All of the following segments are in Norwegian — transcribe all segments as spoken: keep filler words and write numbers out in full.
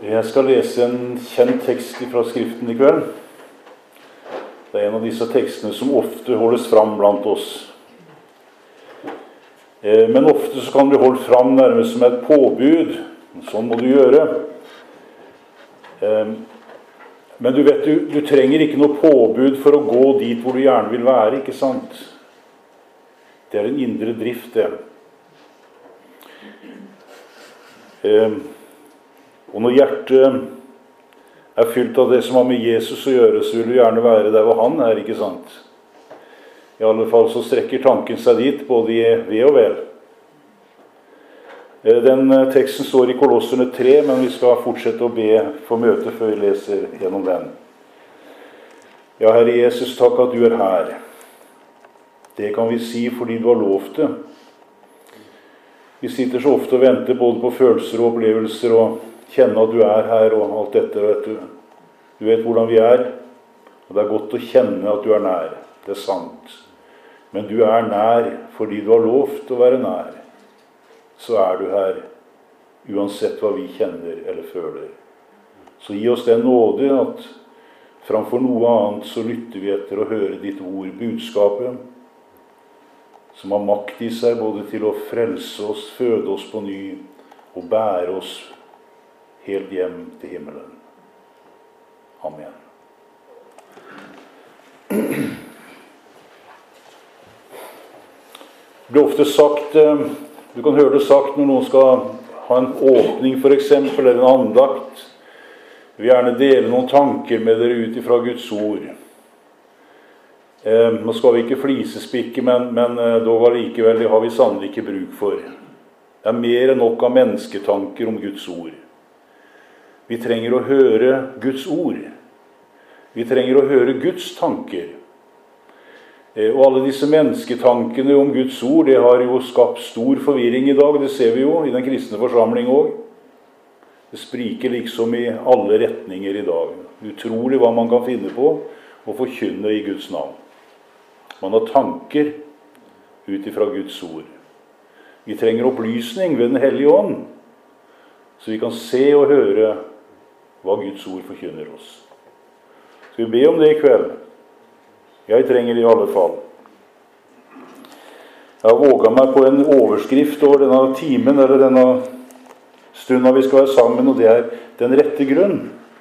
Jeg skal lese en kjent tekst fra Skriften i kveld. Det er en av disse tekstene som ofte holdes fram blant oss. Men ofte så kan det holde fram nærmest som et påbud. Sånn må du gjøre. Men du vet, du, du trenger ikke noe påbud for å gå dit hvor du gjerne vil være, ikke sant? Det er en indre drift, det. Og når hjertet er fylt av det som har med Jesus å gjøre, så vil du gjerne være der hvor han er, ikke sant? I alle fall så strekker tanken seg dit, både i ve og vel. Den teksten står i Kolosserne tre, men vi skal fortsette å be for møte før vi leser gjennom den. Ja, Herre Jesus, takk at du er her. Det kan vi si fordi du har lovt det. Vi sitter så ofte og venter både på følelser og opplevelser og kjenne at du er her og alt dette, vet du. Du vet hvordan vi er, og det er godt å kjenne at du er nær. Det er sant. Men du er nær fordi du har lovt å være nær. Så er du her, uansett hva vi kjenner eller føler. Så gi oss den nåde at framfor noe annet så lytter vi etter å høre ditt ord, budskapet, som har makt i seg både til å frelse oss, føde oss på ny og bære oss helt hjem til himmelen. Amen. Det blir ofte sagt, du kan høre det sagt når noen skal ha en åpning for eksempel, eller en andakt. Vi vil gjerne dele noen tanker med dere ut ifra Guds ord. Eh, nå skal vi ikke flisespikke, men, men dog allikevel, det har vi sannelig ikke bruk for. Det er mer enn nok av mennesketanker om Guds ord. Vi trenger å høre Guds ord. Vi trenger å høre Guds tanker. Og alle disse mennesketankene om Guds ord, det har jo skapt stor forvirring i dag. Det ser vi jo i den kristne forsamling også. Det spriker liksom i alle retninger i dag. Utrolig hva man kan finne på å forkynne i Guds navn. Man har tanker ut ifra Guds ord. Vi trenger opplysning ved den hellige ånd, så vi kan se og høre hva Guds ord forkynner oss. Skal vi be om det i kveld? Jeg trenger det i alle fall. Jeg har våget meg på en overskrift over denne timen, eller denne stunden vi skal være sammen, og det er den rette grunn.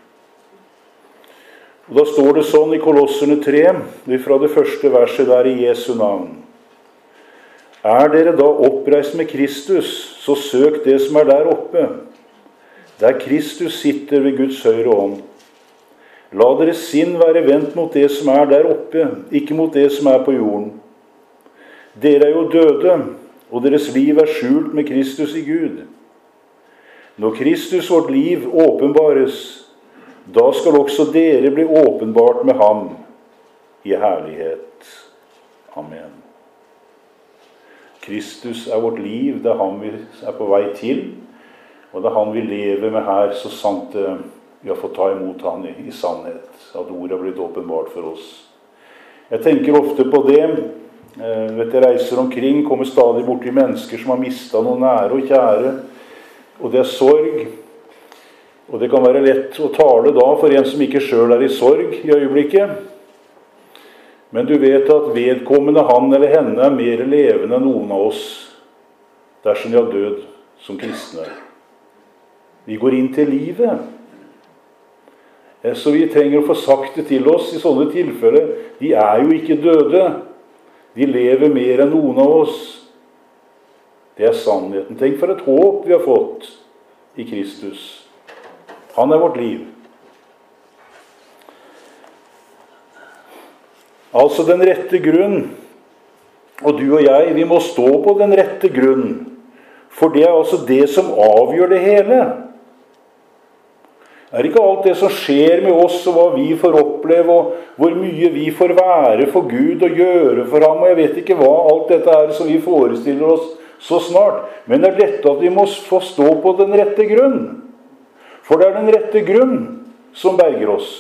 Og da står det sånn i Kolosserne tre, fra det første verset der i Jesu navn. Er dere da oppreist med Kristus, så søk det som er der oppe, der Kristus sitter ved Guds høyre hånd. La deres sinn være vendt mot det som er der oppe, ikke mot det som er på jorden. Dere er jo døde, og deres liv er skjult med Kristus i Gud. Når Kristus vårt liv åpenbares, da skal også dere bli åpenbart med ham i herlighet. Amen. Kristus er vårt liv, det er han vi er på vei til, og det er han vi lever med her, så sant vi har fått ta imot han i, i sannhet, at ordet har blitt åpenbart for oss. Jeg tenker ofte på det, eh, vet jeg reiser omkring, kommer stadig bort til mennesker som har mistet noe nære og kjære, og det er sorg. Og det kan være lett å tale da for en som ikke selv er i sorg i øyeblikket. Men du vet at vedkommende han eller henne er mer levende enn noen av oss, dersom de har død som kristne. Vi går inn til livet. Så vi trenger å få sagt det til oss i sånne tilfeller. De er jo ikke døde. De lever mer enn noen av oss. Det er sannheten. Tenk for et håp vi har fått i Kristus. Han er vårt liv. Altså den rette grunn. Og du og jeg, vi må stå på den rette grunn. For det er altså det som avgjør det hele. Det er ikke alt det som skjer med oss, og hva vi får oppleve, og hvor mye vi får være for Gud og gjøre for ham, og jeg vet ikke hva alt dette er som vi forestiller oss så snart. Men det er dette at vi må få stå på den rette grunn. For det er den rette grunn som berger oss.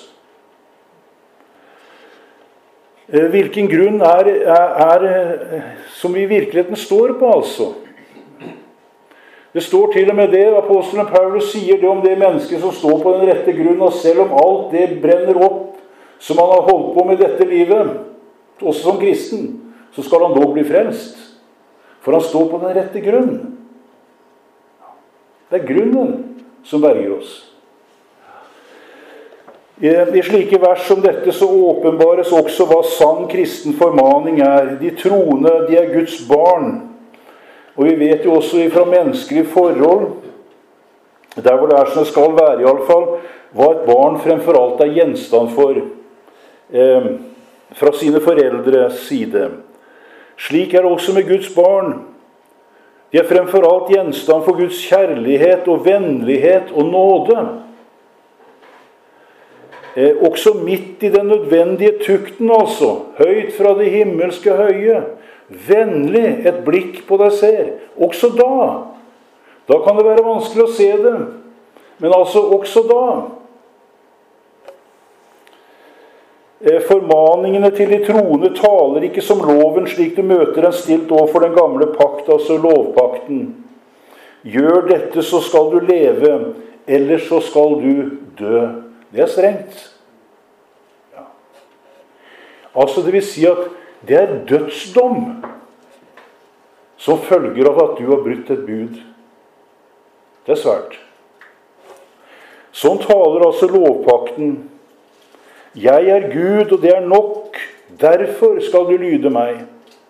Hvilken grunn er, er, er som vi i virkeligheten står på, altså? Det står til og med det, apostelen Paulus sier det om det mennesket som står på den rette grunn, og selv om alt det brenner opp som han har holdt på med dette livet, også som kristen, så skal han dog bli frelst. For han står på den rette grunn. Det er grunnen som berger oss. I slike vers som dette så åpenbares også hva sann kristen formaning er. De troende, de er Guds barn. Og vi vet jo også fra menneskelige forhold, der hvor det er som det skal være i alle fall, hva et barn fremfor alt er gjenstand for eh, fra sine foreldres side. Slik er det også med Guds barn. De er fremfor alt gjenstand for Guds kjærlighet og vennlighet og nåde. Eh, også midt i den nødvendige tukten, altså, høyt fra det himmelske høye, vennlig et blikk på deg ser. Også da. Da kan det være vanskelig å se det. Men altså også da. Eh, formaningene til de troende taler ikke som loven slik du møter den stilt overfor den gamle pakt, altså lovpakten. Gjør dette, så skal du leve, ellers så skal du dø. Det er strengt. Ja. Altså det vil si at det er dødsdom som følger av at du har brutt et bud. Det er svært. Sånn taler altså lovpakten. Jeg er Gud, og det er nok. Derfor skal du lyde meg.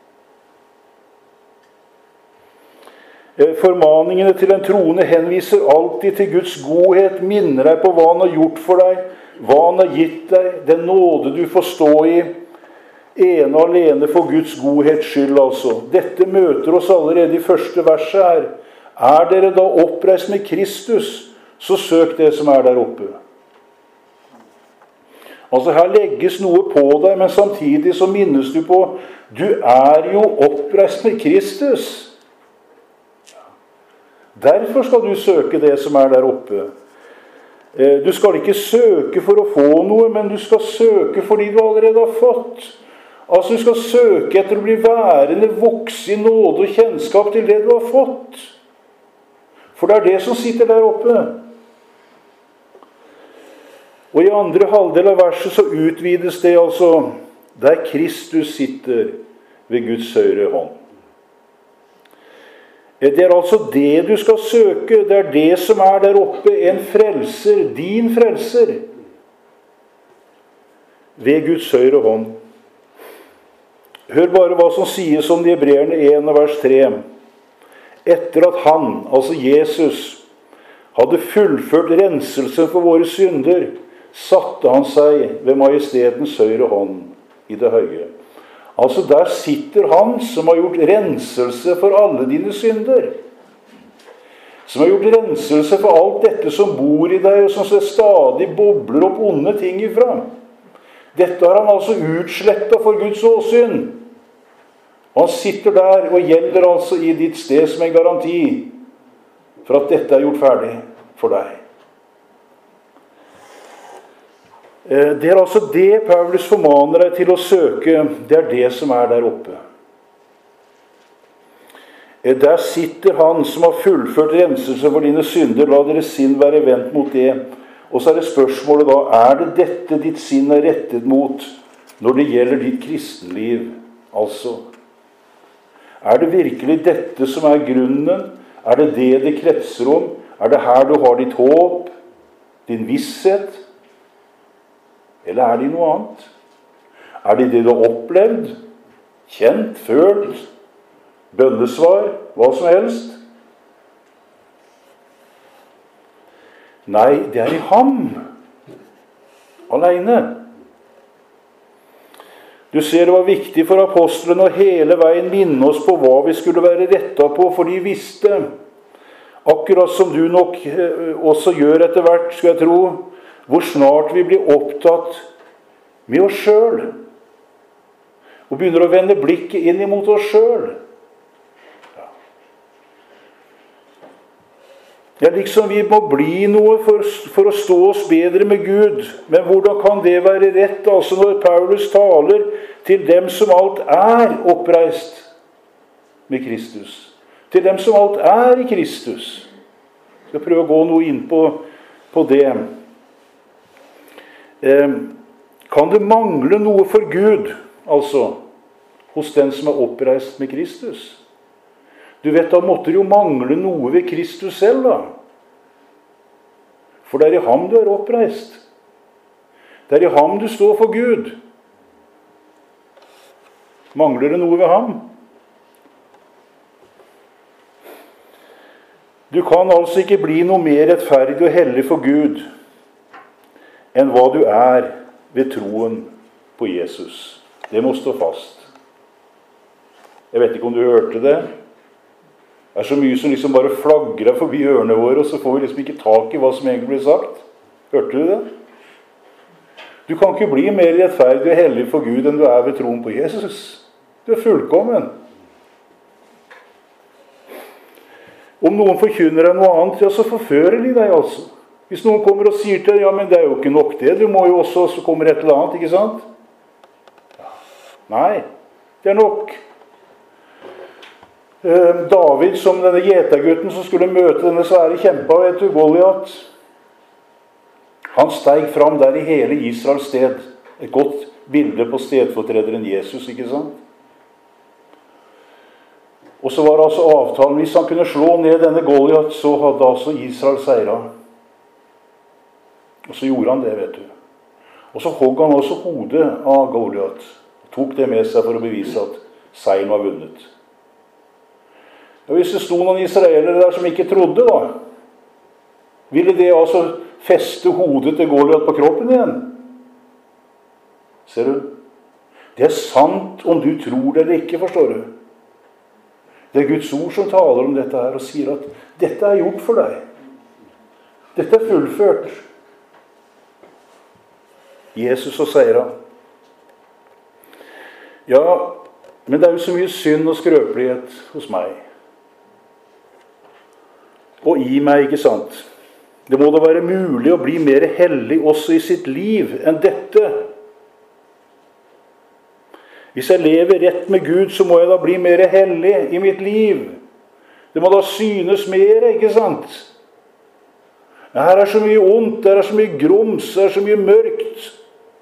Formaningene til en troende henviser alltid til Guds godhet, minner deg på hva han har gjort for deg, hva han har gitt deg, den nåde du får stå i, ene og alene for Guds godhets skyld altså. Dette møter oss allerede i første verset her. Er dere da oppreist med Kristus, så søk det som er der oppe. Altså her legges noe på deg, men samtidig så minnes du på, du er jo oppreist med Kristus. Derfor skal du søke det som er der oppe. Du skal ikke søke for å få noe, men du skal søke fordi du allerede har fått. Altså du skal søke etter å bli værende, vokse i nåde og kjennskap til det du har fått. For det er det som sitter der oppe. Og i andre halvdel av verset så utvides det altså der Kristus sitter ved Guds høyre hånd. Det er altså det du skal søke, det er det som er der oppe, en frelser, din frelser, ved Guds høyre hånd. Hør bare hva som sies om de Hebreerne en og vers tre. Etter at han, altså Jesus, hadde fullført renselsen for våre synder, satte han seg ved majestetens høyre hånd i det høye. Altså der sitter han som har gjort renselse for alle dine synder. Som har gjort renselse for alt dette som bor i deg, og som stadig bobler opp onde ting ifra. Dette har han altså utslettet for Guds åsyn. Og han sitter der og gjelder altså i ditt sted som en garanti for at dette er gjort ferdig for deg. Det er altså det Paulus formaner deg til å søke. Det er det som er der oppe. Der sitter han som har fullført renselse for dine synder. La deres sinn være vendt mot det. Og så er det spørsmålet da, er det dette ditt sinn er rettet mot når det gjelder ditt kristenliv? Altså, er det virkelig dette som er grunnen? Er det det det kretser om? Er det her du har ditt håp, din visshet? Eller er det noe annet? Er det det du har opplevd, kjent, følt, bønnesvar, hva som helst? Nei, det er i ham, alene. Du ser det var viktig for apostlene å hele veien minne oss på hva vi skulle være rettet på, for de visste, akkurat som du nok også gjør etter hvert, skal jeg tro, hvor snart vi blir opptatt med oss selv, og begynner å vende blikket inn imot oss selv. Ja. Ja, liksom vi må bli noe for, for å stå oss bedre med Gud. Men hvordan kan det være rett, altså når Paulus taler til dem som alt er oppreist med Kristus? til dem som alt er i Kristus. Jeg skal prøve å gå noe inn på, på det. Eh, kan det mangle noe for Gud, altså, hos den som er oppreist med Kristus? Du vet, da måtte det jo mangle noe ved Kristus selv, da. For det er i ham du er oppreist. Det er i ham du står for Gud. Mangler det noe ved ham? Du kan altså ikke bli noe mer rettferdig og hellig for Gud enn hva du er ved troen på Jesus. Det må stå fast. Jeg vet ikke om du hørte det. Det er så mye som liksom bare flagrer forbi ørene våre, og så får vi liksom ikke tak i hva som egentlig blir sagt. Hørte du det? Du kan ikke bli mer rettferdig og hellig for Gud enn du er ved troen på Jesus. Du er fullkommen. Om noen forkynner deg noe annet, ja, så forfører de deg altså. Hvis noen kommer og sier til deg, ja, men det er jo ikke nok det, du må jo også, så kommer et eller annet, ikke sant? Nei, det er nok. David, som denne gjetergutten som skulle møte denne svære kjempa, vet du, Goliat, han steg fram der i hele Israels sted. Et godt bilde på stedfortrederen Jesus, ikke sant? Og så var altså avtalen, hvis han kunne slå ned denne Goliat, så hadde altså Israel seiret. Og så gjorde han det, vet du. Og så hogg han også hodet av Goliat, tok det med seg for å bevise at seieren var vunnet. Og hvis det stod noen israelere der som ikke trodde, da, ville det altså feste hodet til Goliat på kroppen igjen? Ser du? Det er sant om du tror det eller ikke, forstår du. Det er Guds ord som taler om dette her og sier at dette er gjort for deg. Dette er fullført. Jesus og seieren. Ja, men det er jo så mye synd og skrøpelighet hos meg. Og i meg, ikke sant? Det må da være mulig å bli mer hellig også i sitt liv enn dette. Hvis jeg lever rett med Gud, så må jeg da bli mer hellig i mitt liv. Det må da synes mer, ikke sant? Her er så mye ondt, her er så mye grums, her er så mye mørkt.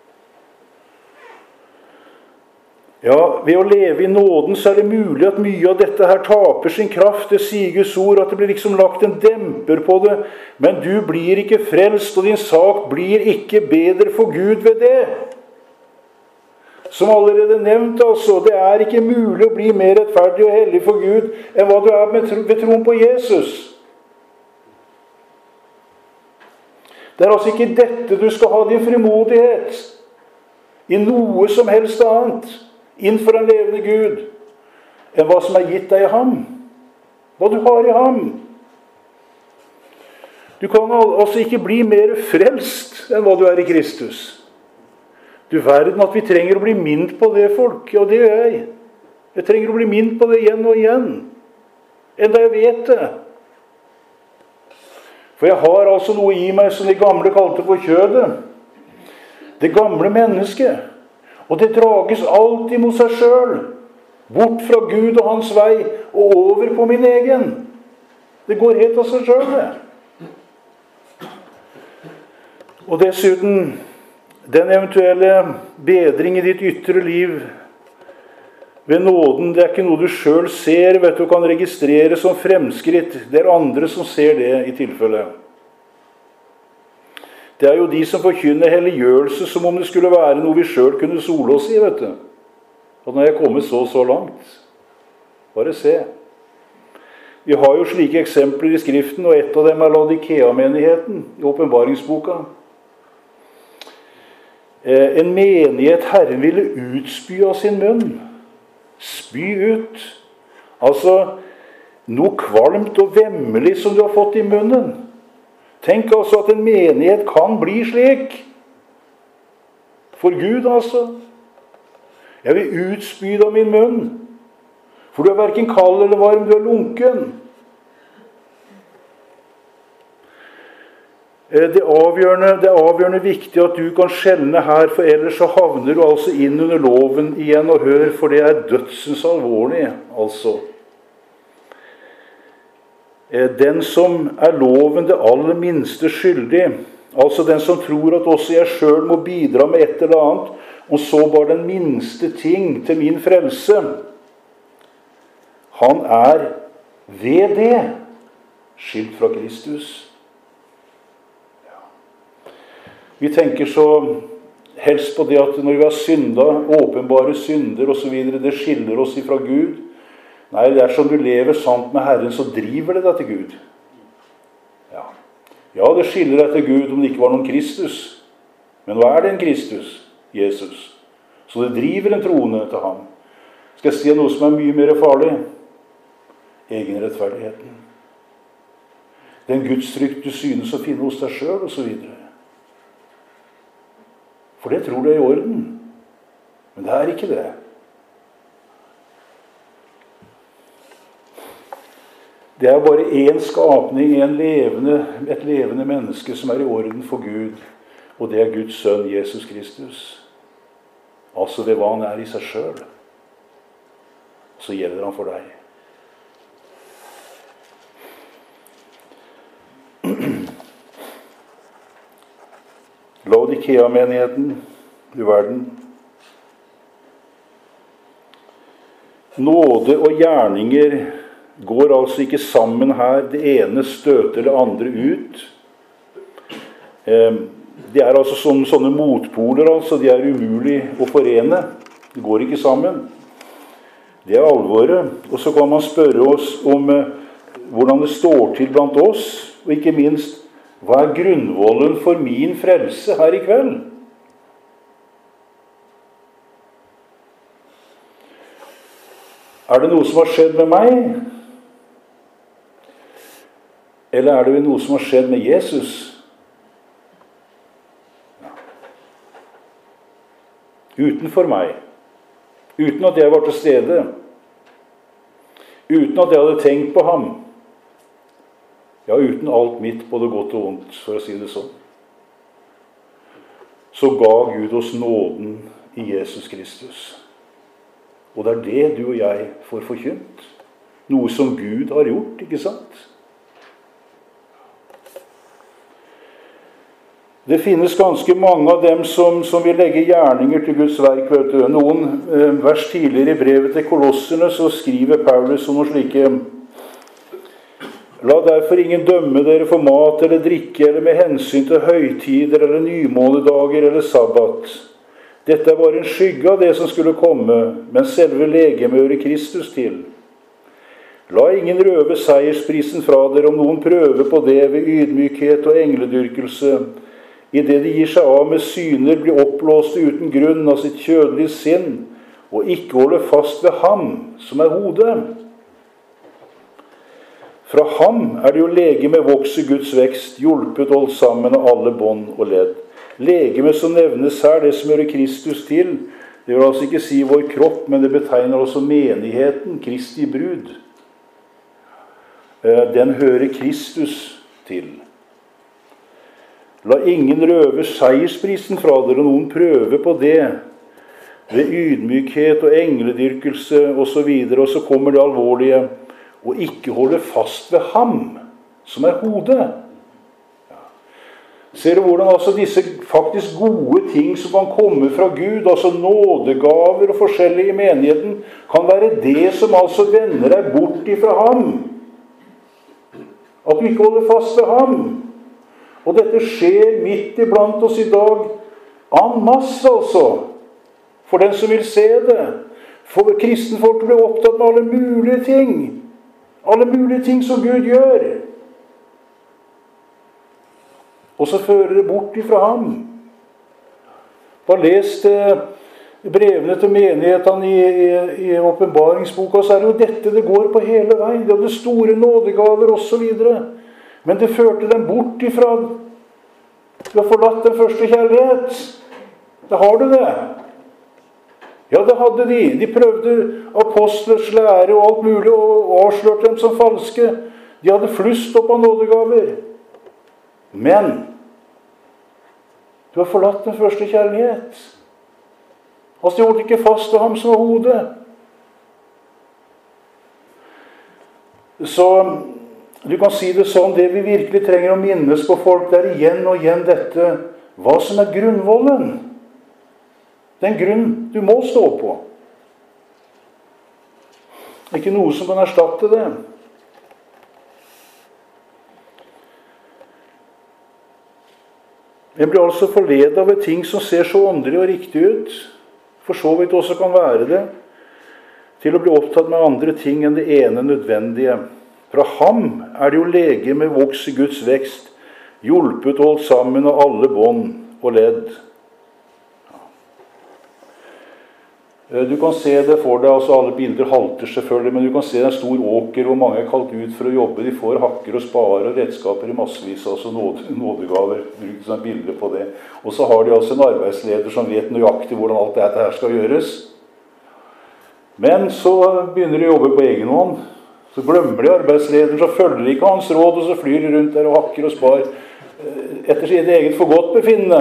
Ja, ved å leve i nåden så er det mulig at mye av dette her taper sin kraft. Det sier Guds ord, at det blir liksom lagt en demper på det. Men du blir ikke frelst, og din sak blir ikke bedre for Gud ved det. Som allerede nevnt, altså, det er ikke mulig å bli mer rettferdig og hellig for Gud enn hva du er ved troen på Jesus. Det er altså ikke dette du skal ha din frimodighet i noe som helst annet innenfor en levende Gud, enn hva som er gitt deg i ham. Hva du har i ham. Du kan altså ikke bli mer frelst enn hva du er i Kristus. Du verden at vi trenger å bli minnet på det, folk. Ja, det gjør jeg. Jeg trenger å bli minnet på det igjen og igjen. Enda jeg vet det. For jeg har altså noe i meg som de gamle kalte for kjødet. Det gamle mennesket. Og det drages alltid mot seg selv, bort fra Gud og hans vei, og over på min egen. Det går helt av seg selv, det. Og dessuten, den eventuelle bedring i ditt ytre liv ved nåden, det er ikke noe du selv ser, vet du, kan registrere som fremskritt. Det er andre som ser det i tilfelle. Det er jo de som forkynner helliggjørelse som om det skulle være noe vi selv kunne sole oss i, vet du. Og når jeg er kommet så, så langt. Bare se. Vi har jo slike eksempler i Skriften, og et av dem er Laodikea-menigheten i åpenbaringsboka. En menighet Herren ville utspy av sin munn. Spy ut. Altså, noe kvalmt og vemmelig som du har fått i munnen. Tenk altså at en menighet kan bli slik. For Gud altså. Jeg vil utspy deg av min munn. For du er hverken kald eller varm, du er lunken. Det avgjørende, det er avgjørende viktig at du kan skjelne her, for ellers så havner du altså inn under loven igjen og hør, for det er dødsens alvorlig, altså. Den som er loven det aller minste skyldig, altså den som tror at også jeg selv må bidra med et eller annet, og så bare den minste ting til min frelse, han er ved det skilt fra Kristus. Ja. Vi tenker så helst på det at når vi har syndet, åpenbare synder og så videre, det skiller oss ifra Gud. Nei, det er som du lever sant med Herren, så driver det deg til Gud. Ja, ja det skiller deg til Gud om det ikke var noen Kristus. Men hva er det en Kristus? Jesus. Så det driver en troende til ham. Skal jeg si noe som er mye mer farlig? Egenrettferdigheten. Den gudsfrykt du synes å finne hos deg selv, og så videre. For det tror du er i orden. Men det er ikke det. Det er bare en skapning, en levende, et levende menneske som er i orden for Gud, og det er Guds sønn, Jesus Kristus. Altså ved hva han er i seg selv. Så gjelder han for deg. Laodikea-menigheten, du verden. Nåde og gjerninger går altså ikke sammen her. Det ene støter det andre ut. Det er altså sånne, sånne motpoler, altså. De er umulig å forene. Det går ikke sammen. Det er alvoret. Og så kan man spørre oss om eh, hvordan det står til blant oss, og ikke minst, hva er grunnvollen for min frelse her i kveld? Er det noe som har skjedd med meg? Eller er det noe som har skjedd med Jesus? Ja. Utenfor meg. Uten at jeg var til stede. Uten at jeg hadde tenkt på ham. Ja, uten alt mitt, både godt og vondt, for å si det sånn. Så ga Gud oss nåden i Jesus Kristus. Og det er det du og jeg får forkynt. Noe som Gud har gjort, ikke sant? Det finnes ganske mange av dem som, som vil legge gjerninger til Guds verk. Vet du. Noen eh, vers tidligere i brevet til Kolosserne så skriver Paulus om noe slike: La derfor ingen dømme dere for mat eller drikke, eller med hensyn til høytider eller nymånedager eller sabbat. Dette er bare en skygge av det som skulle komme, men selve legemet hører Kristus til. La ingen røve seiersprisen fra dere om noen prøver på det ved ydmykhet og engledyrkelse, i det de gir seg av med syner, blir oppblåste uten grunn av sitt kjødelige sinn, og ikke holder fast ved ham, som er hodet. Fra ham er det jo legeme vokser Guds vekst, hjulpet holdt sammen av alle bånd og ledd. Legeme som nevnes her, det som hører Kristus til, det vil altså ikke si vår kropp, men det betegner også menigheten, Kristi brud. Den hører Kristus til. La ingen røve seiersprisen fra dere, og noen prøve på det, ved ydmykhet og engledyrkelse og så videre, og så kommer det alvorlige, og ikke holde fast ved ham, som er hodet. Ja. Ser du hvordan altså disse faktisk gode ting som kan komme fra Gud, altså nådegaver og forskjellige i menigheten, kan være det som altså vender deg bort ifra ham. At du ikke holder fast ved ham. Og dette skjer midt iblant oss i dag, en masse altså, for den som vil se det. For kristenfolk blir opptatt med alle mulige ting. Alle mulige ting som Gud gjør. Og så fører det bort ifra ham. Bare les brevene til menighetene i, i, i åpenbaringsboka, så er det jo dette det går på hele veien. Det er det store nådegaver og så videre. Men det førte dem bort ifra. Du har forlatt den første kjærlighet. Da har du det. Ja, det hadde de. De prøvde apostlers lære og alt mulig og avslørte dem som falske. De hadde flust opp av nådegaver. Men du har forlatt den første kjærlighet. Altså, de holdt ikke fast ved ham som var hodet. Så Du kan si det sånn, det vi virkelig trenger å minnes på folk, det er igjen og igjen dette, hva som er grunnvollen. Den grunn du må stå på. Ikke noe som kan erstatte det. En blir altså forledet av ting som ser så åndelig og riktig ut, for så vidt også kan være det, til å bli opptatt med andre ting enn det ene nødvendige. Fra ham er det jo lege med voks i Guds vekst, hjulpet og holdt sammen av alle bånd og ledd. Du kan se det for deg, altså alle bilder halter selvfølgelig, men du kan se en stor åker hvor mange er kalt ut for å jobbe. De får hakker og sparer og redskaper i massevis, altså nåde, nådegaver. Bruk sånne bilder på det. Og så har de altså en arbeidsleder som vet nøyaktig hvordan alt dette her skal gjøres. Men så begynner de å jobbe på egen hånd. Så glemmer de arbeidslederen, så følger de ikke hans råd, og så flyr de rundt der og hakker og spar etter sitt eget forgodtbefinnende.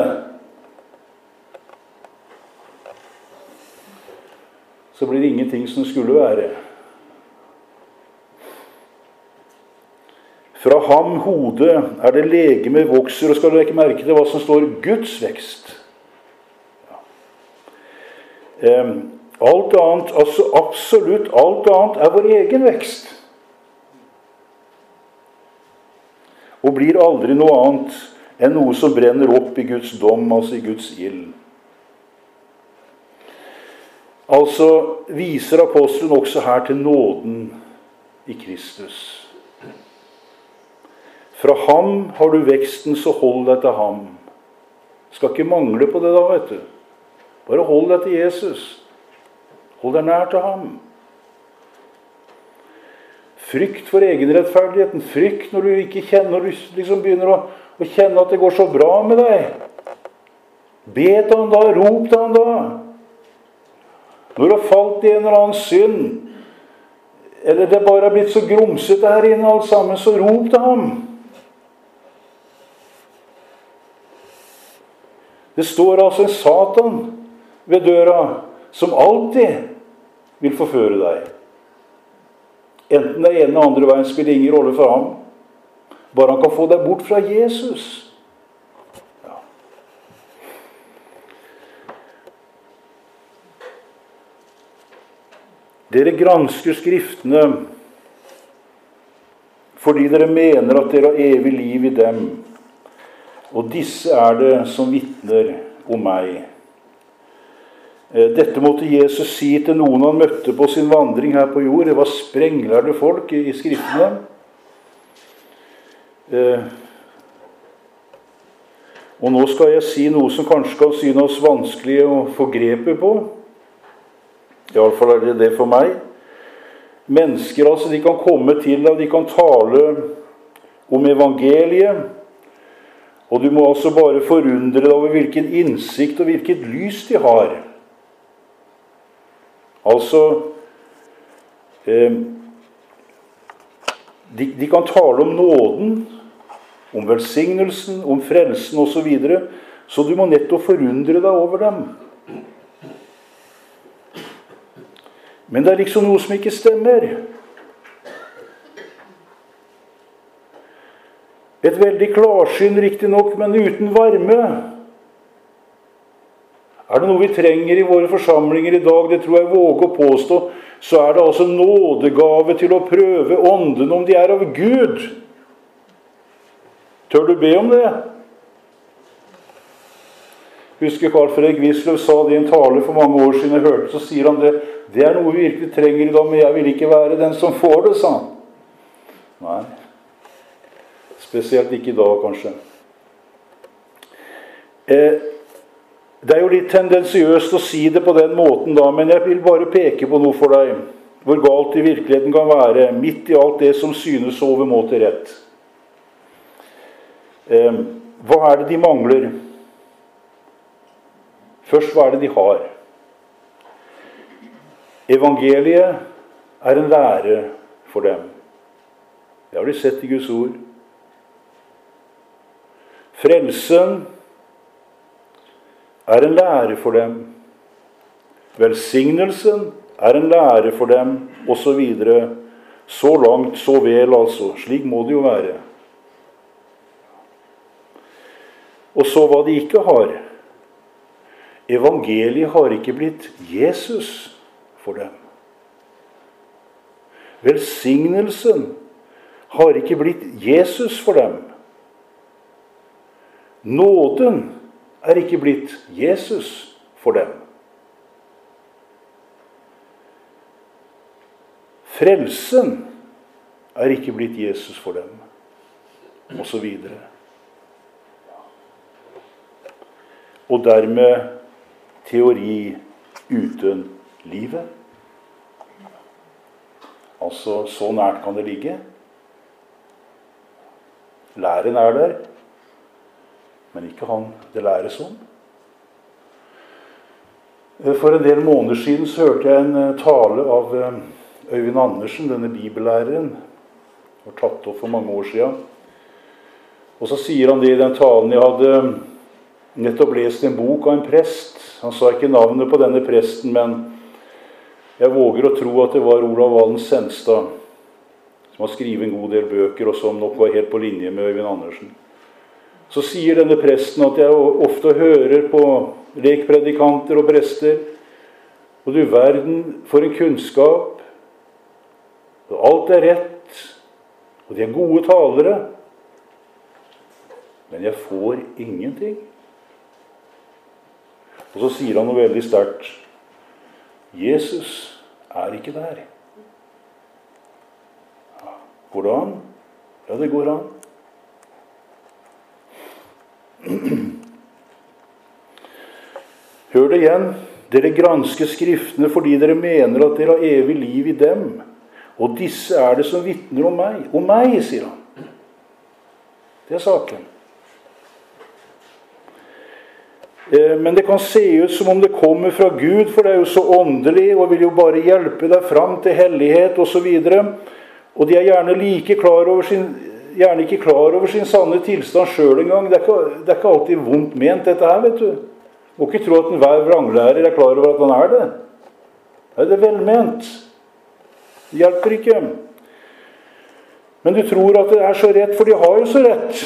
Så blir det ingenting som skulle være. Fra ham, hodet, er det legeme vokser, og skal du ikke merke til hva som står Guds vekst. Ja. Um, alt annet, altså absolutt alt annet, er vår egen vekst. Og blir aldri noe annet enn noe som brenner opp i Guds dom, altså i Guds ild. Altså viser apostelen også her til nåden i Kristus. Fra ham har du veksten, så hold deg til ham. Skal ikke mangle på det da, vet du. Bare hold deg til Jesus. Hold deg nær til ham. Frykt for egenrettferdigheten. Frykt når du ikke kjenner, når du liksom begynner å, å kjenne at det går så bra med deg. Be til han da, rop til han da. Når du har falt i en eller annen synd, eller det bare har blitt så grumsete her inne alt sammen, så rop til ham. Det står altså en Satan ved døra, som alltid vil forføre deg. Enten det ene eller andre veien spiller ingen rolle for ham. Bare han kan få deg bort fra Jesus. Ja. Dere gransker skriftene fordi dere mener at dere har evig liv i dem. Og disse er det som vitner om meg. Dette måtte Jesus si til noen han møtte på sin vandring her på jord. Det var sprenglærde folk i skriftene. Og nå skal jeg si noe som kanskje kan synes vanskelig å få grepet på. I alle fall er det det for meg. Mennesker, altså, de kan komme til deg, de kan tale om evangeliet. Og du må altså bare forundre deg over hvilken innsikt og hvilket lys de har. Altså, eh, de, de kan tale om nåden, om velsignelsen, om frelsen og så videre, så du må nettopp forundre deg over dem. Men det er liksom noe som ikke stemmer. Et veldig klarsyn riktig nok, men uten varme. Er det noe vi trenger i våre forsamlinger i dag, det tror jeg våger å påstå, så er det altså nådegave til å prøve ånden om de er av Gud. Tør du be om det? Husker Carl Fredrik Wisløff sa det i en tale for mange år siden jeg hørte, så sier han det, det er noe vi virkelig trenger i dag, men jeg vil ikke være den som får det, sa han. Nei. Spesielt ikke i dag, kanskje. Eh, Det er jo litt tendensiøst å si det på den måten da, men jeg vil bare peke på noe for deg. Hvor galt i virkeligheten kan være, midt i alt det som synes overmåte rett. Eh, hva er det de mangler? Først, hva er det de har? Evangeliet er en lære for dem. Det har de sett i Guds ord. Frelsen er en lære for dem. Velsignelsen er en lære for dem, og så videre. Så langt, så vel, altså. Slik må det jo være. Og så hva de ikke har. Evangeliet har ikke blitt Jesus for dem. Velsignelsen har ikke blitt Jesus for dem. Nåden er ikke blitt Jesus for dem. Frelsen er ikke blitt Jesus for dem, og så videre. Og dermed teori uten livet. Altså, så nært kan det ligge. Læren er der, men ikke han det læres om. For en del måneder siden så hørte jeg en tale av Øyvind Andersen, denne bibellæreren, var tatt opp for mange år siden. Og så sier han det i den talen: jeg hadde nettopp lest en bok av en prest. Han sa ikke navnet på denne presten, men jeg våger å tro at det var Olav Valen Senstad, som har skrevet en god del bøker, og som nok var helt på linje med Øyvind Andersen. Så sier denne presten at jeg ofte hører på lekpredikanter og prester, og du verden for en kunnskap, og alt er rett, og de er gode talere, men jeg får ingenting. Og så sier han noe veldig sterkt: Jesus er ikke der. Ja, går det an? Ja, det går an. Hør det igjen. Dere gransker skriftene fordi dere mener at dere har evig liv i dem. Og disse er det som vitner om meg. Om meg, sier han. Det er saken. Men det kan se ut som om det kommer fra Gud, for det er jo så åndelig, og vil jo bare hjelpe deg fram til hellighet og så videre. Og de er gjerne like klar over sin, gjerne ikke klar over sin sanne tilstand selv en gang. Det er, ikke, det er ikke alltid vondt ment, dette her, vet du. Du må ikke tro at enhver vranglærer er klar over at han er det. Det er velment. Det hjelper ikke. Men du tror at det er så rett, for de har jo så rett.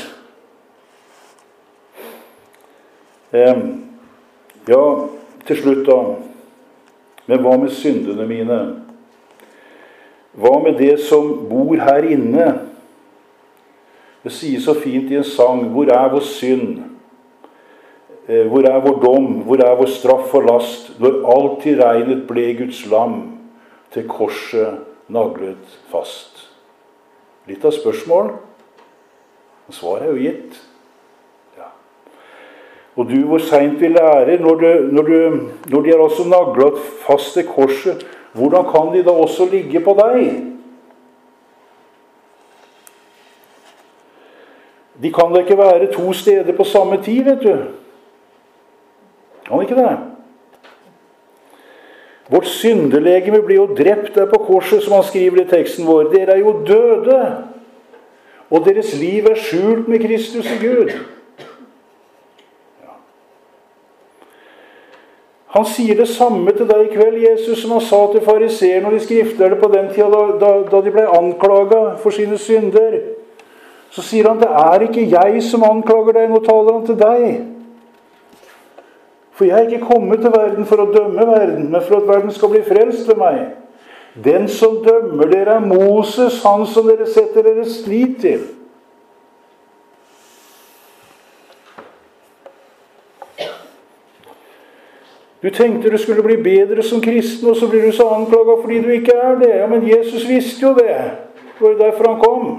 Eh, ja, til slutt da. Men hva med syndene mine? Hva med det som bor her inne? Det sies så fint i en sang: hvor er vår synd? Eh, hvor er vår dom? Hvor er vår straff og last? Når alt tilregnet ble Guds lam, til korset naglet fast. Litt av spørsmål. Svaret er jo gitt. Ja. Og du, hvor sent vi lærer, når, du, når, du, når de er altså naglet fast til korset, hvordan kan de da også ligge på deg? De kan da ikke være to steder på samme tid, vet du. Kan ikke det? Vårt syndelegeme blir jo drept der på korset, som han skriver i teksten vår. Dere er jo døde, og deres liv er skjult med Kristus i Gud. Ja. Han sier det samme til deg i kveld, Jesus, som han sa til fariseerne og de skriftlærde på den tida da, da, da de ble anklaget for sine synder. Så sier han: det er ikke jeg som anklager deg, nå taler han til deg. For jeg er ikke kommet til verden for å dømme verden, men for at verden skal bli frelst ved meg. Den som dømmer dere er Moses, han som dere setter deres lit til. Du tenkte du skulle bli bedre som kristen, og så blir du så anklaget fordi du ikke er det. Ja, men Jesus visste jo det. Det var jo derfor han kom.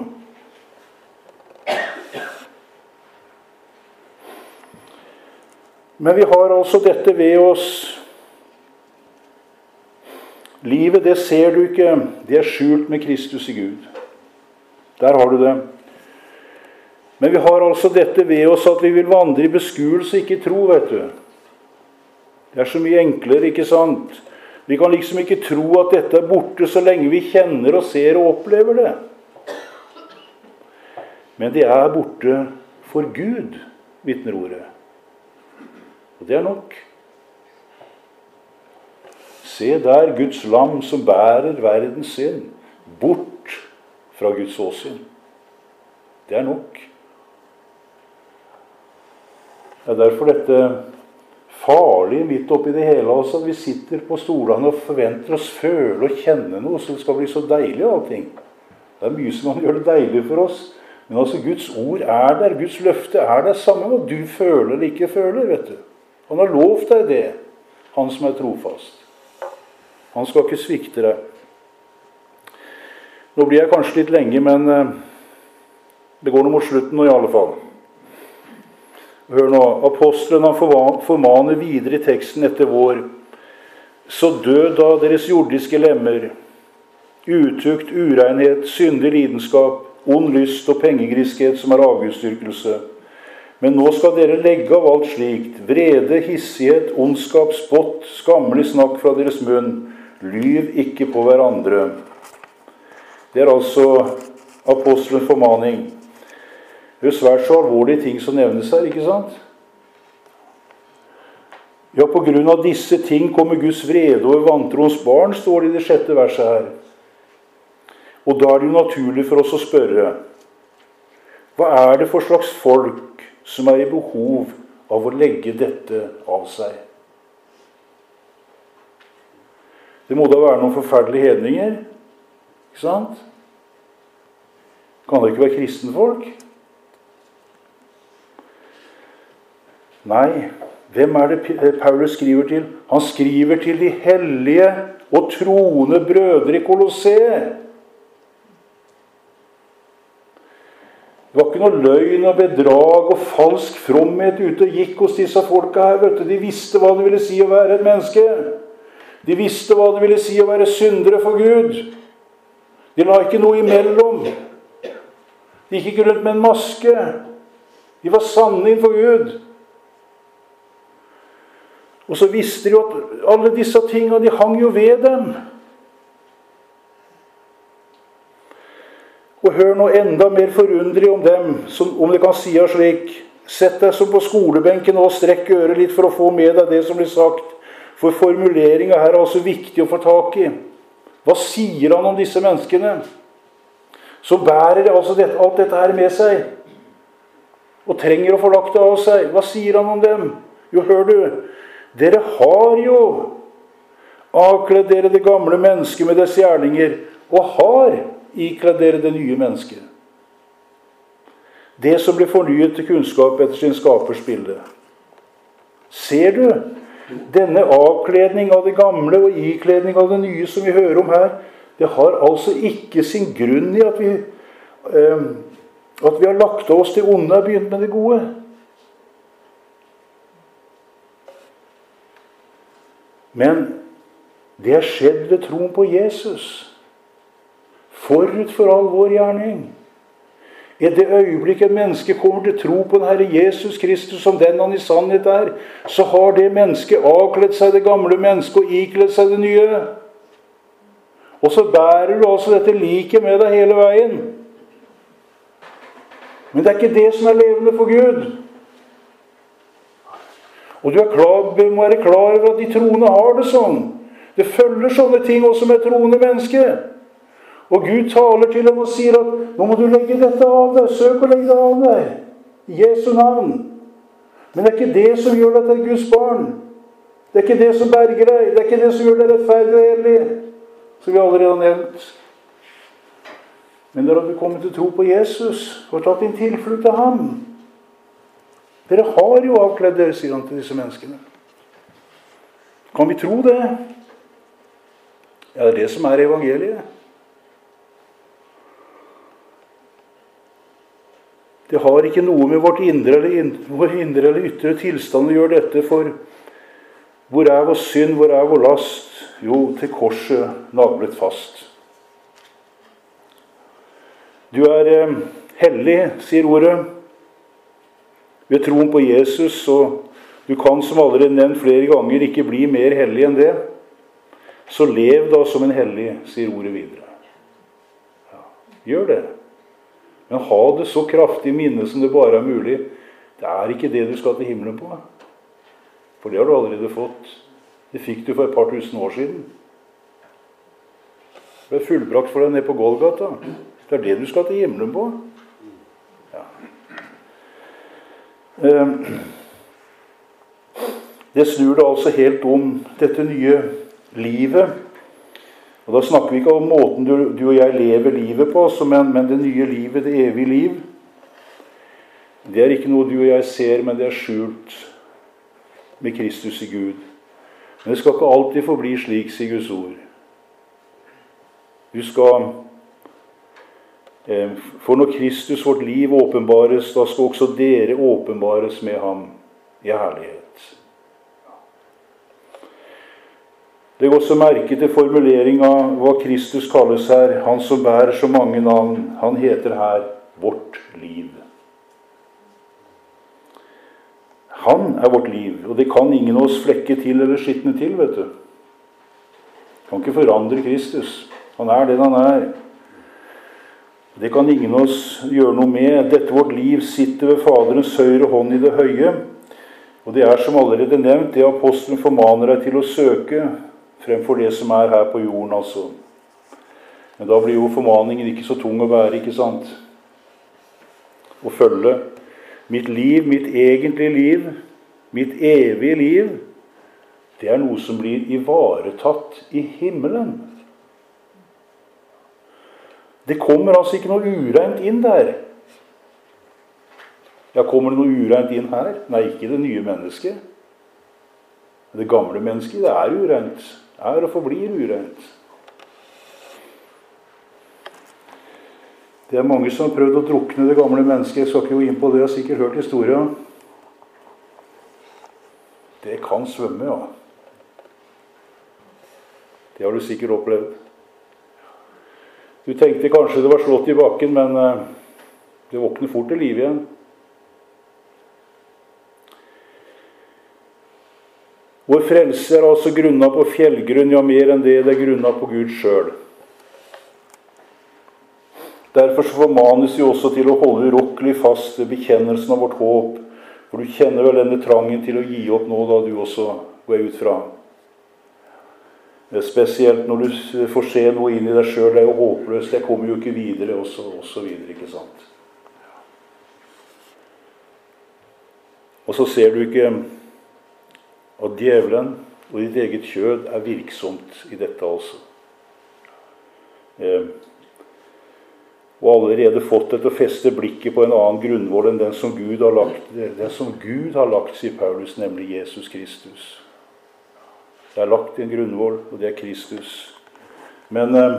Men vi har altså dette ved oss. Livet, det ser du ikke. Det er skjult med Kristus i Gud. Der har du det. Men vi har altså dette ved oss at vi vil vandre i beskuelse, ikke tro, vet du. Det er så mye enklere, ikke sant? Vi kan liksom ikke tro at dette er borte så lenge vi kjenner og ser og opplever det. Men det er borte for Gud, vitner ordet. Og det er nok. Se der Guds lam som bærer verdens synd, bort fra Guds åsyn. Det er nok. Det er derfor dette farlige midt oppi det hele, altså, at vi sitter på stolene og forventer oss føle og kjenne noe, så det skal bli så deilig av allting. Det er mye som kan gjøre det deilig for oss, men altså Guds ord er der, Guds løfte er der, samme hva du føler eller ikke føler, vet du. Han har lovt deg det, han som er trofast. Han skal ikke svikte deg. Nå blir jeg kanskje litt lenge, men det går nå mot slutten nå i alle fall. Hør nå, apostelen han formaner videre i teksten etter vår. Så død da deres jordiske lemmer, utukt, urenhet, syndig lidenskap, ond lyst og pengegriskhet som er avgudsdyrkelse. Men nå skal dere legge av alt slikt, vrede, hissighet, ondskap, spott, skammelig snakk fra deres munn. Lyv ikke på hverandre. Det er altså apostelens formaning. Det er svært så alvorlige ting som nevnes her, ikke sant? Ja, på grunn av disse ting kommer Guds vrede over vantroens barn, står det i det sjette verset her. Og da er det jo naturlig for oss å spørre, hva er det for slags folk som er i behov av å legge dette av seg? Det må da være noen forferdelige hedninger, ikke sant? Kan det ikke være kristenfolk? Nei, hvem er det Paulus skriver til? Han skriver til de hellige og troende brødre i Kolosseet. Det var ikke noe løgn og bedrag og falsk fromhet ute og gikk hos disse folka her, vet du. De visste hva det ville si å være et menneske. De visste hva det ville si å være syndere for Gud. De la ikke noe imellom. De gikk ikke rundt med en maske. De var sanne innenfor Gud. Og så visste de jo at alle disse tingene, de hang jo ved dem. Og hør nå enda mer forundrig om dem, som, om det kan si av slik. Sett deg som på skolebenken og strekk øret litt for å få med deg det som blir sagt. For formuleringen her er altså viktig å få tak i. Hva sier han om disse menneskene? Så bærer det altså dette, alt dette her med seg. Og trenger å få lagt det av seg. Hva sier han om dem? Jo, hør du. Dere har jo avkledd dere det gamle mennesket med dets gjerninger, og har ikledd dere det nye mennesket. Det som blir fornyet til kunnskap etter sin skapers bilde. Ser du? Denne avkledning av det gamle og ikledning av det nye som vi hører om her, det har altså ikke sin grunn i at vi, eh, at vi har lagt av oss det onde og begynt med det gode. Men det er skjedd ved troen på Jesus, forut for all vår gjerning. I det øyeblikk et menneske kommer til tro på den Herre Jesus Kristus som den han i sannhet er, så har det mennesket avkledd seg det gamle mennesket og ikledd seg det nye. Og så bærer du altså dette liket med deg hele veien. Men det er ikke det som er levende for Gud. Og du er klar, må være klar over at de troende har det sånn. Det følger sånne ting også med troende mennesker. Og Gud taler til dem og sier at nå må du legge dette av deg. Søk å legge det av deg. I Jesu navn. Men det er ikke det som gjør deg til Guds barn. Det er ikke det som berger deg. Det er ikke det som gjør deg rettferdig og hellig. Som vi allerede har nevnt. Men når du kommer til tro på Jesus og har tatt din tilflukt til ham. Dere har jo avkledd dere, sier han til disse menneskene. Kan vi tro det? Ja, det er det som er evangeliet. Det har ikke noe med vårt indre eller, in, vår indre eller ytre tilstand å gjøre dette, for hvor er vår synd, hvor er vår last? Jo, til korset naglet fast. Du er eh, hellig, sier ordet, ved troen på Jesus, og du kan som allerede nevnt flere ganger ikke bli mer hellig enn det. Så lev da som en hellig, sier ordet videre. Ja, gjør det. Men ha det så kraftig minne som det bare er mulig. Det er ikke det du skal til himmelen på. For det har du allerede fått. Det fikk du for et par tusen år siden. Det ble fullbrakt for deg ned på Golgata. Det er det du skal til himmelen på. Ja. Eh, det snur det altså helt om dette nye livet. Og da snakker vi ikke om måten du, du og jeg lever livet på, men, men det nye livet, det evige liv. Det er ikke noe du og jeg ser, men det er skjult med Kristus i Gud. Men det skal ikke alltid forbli slik, sier Guds ord. Du skal, eh, for når Kristus vårt liv åpenbares, da skal også dere åpenbares med ham i herlighet. Legg også merke til formuleringen av hva Kristus kalles her. Han som bærer så mange navn, han heter her vårt liv. Han er vårt liv, og det kan ingen av oss flekke til eller skitne til, vet du. Kan ikke forandre Kristus. Han er den han er. Det kan ingen av oss gjøre noe med. Dette vårt liv sitter ved Faderens høyre hånd i det høye. Og det er som allerede nevnt, det apostelen formaner deg til å søke fremfor det som er her på jorden, altså. Men da blir jo formaningen ikke så tung å bære, ikke sant? Å følge mitt liv, mitt egentlige liv, mitt evige liv, det er noe som blir ivaretatt i himmelen. Det kommer altså ikke noe ureint inn der. Ja, kommer det noe ureint inn her? Nei, ikke det nye mennesket. Det gamle mennesket, det er ureint. Det er og forblir ureint. Det er mange som har prøvd å drukne det gamle mennesket. Jeg skal ikke gå inn på det, jeg har sikkert hørt historien. Det kan svømme, ja. Det har du sikkert opplevd. Du tenkte kanskje det var slått i bakken, men det våkner fort til liv igjen. Vår frelse er altså grunnet på fjellgrunn, ja mer enn det, det er grunnet på Gud selv. Derfor så formanes vi også til å holde urokkelig fast ved bekjennelsen av vårt håp, for du kjenner vel denne trangen til å gi opp nå da du også går ut fra. Spesielt når du får se noe inn i deg selv, det er jo håpløst, det kommer jo ikke videre, og så, og så videre, ikke sant? Og så ser du ikke at djevelen og ditt eget kjød er virksomt i dette også. Eh, og allerede fått deg til å feste blikket på en annen grunnvoll enn den som Gud har lagt, den som Gud har lagt, sier Paulus, nemlig Jesus Kristus. Det er lagt i en grunnvoll, og det er Kristus. Men eh,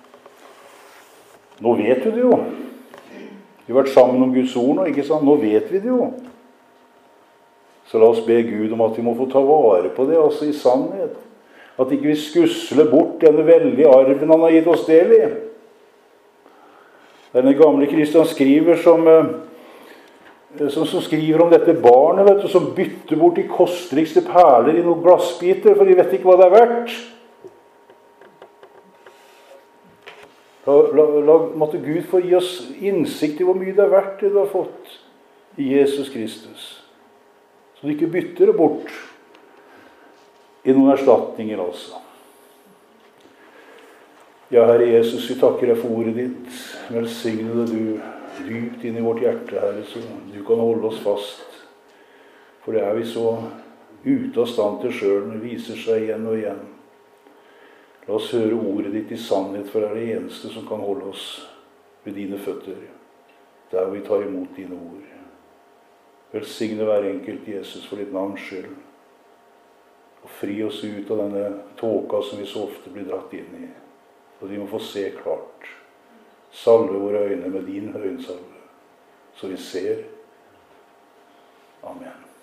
nå vet vi det jo. Vi har vært sammen om Guds ord nå, ikke sant? Nå vet vi det jo. Så la oss be Gud om at vi må få ta vare på det, altså i sannhet. At ikke vi skusler bort denne veldige arven han har gitt oss del i. Denne gamle Kristian skriver som, som, som skriver om dette barnet, vet du, som bytter bort de kosteligste perler i noen glassbiter, for de vet ikke hva det er verdt. La, la, la, måtte Gud få gi oss innsikt i hvor mye det er verdt det du har fått i Jesus Kristus. Så du ikke bytter det bort i noen erstatninger altså. Ja, Herre Jesus, vi takker deg for ordet ditt. Velsigne det du dypt inn i vårt hjerte, Herre, så du kan holde oss fast. For det er vi så ute av stand til selv, det viser seg igjen og igjen. La oss høre ordet ditt i sannhet, for det er det eneste som kan holde oss ved dine føtter, der vi tar imot dine ord. Velsigne hver enkelt Jesus for ditt navns skyld, og fri oss ut av denne tåka som vi så ofte blir dratt inn i, og vi må få se klart. Salve våre øyne med din øyensalve, så vi ser. Amen.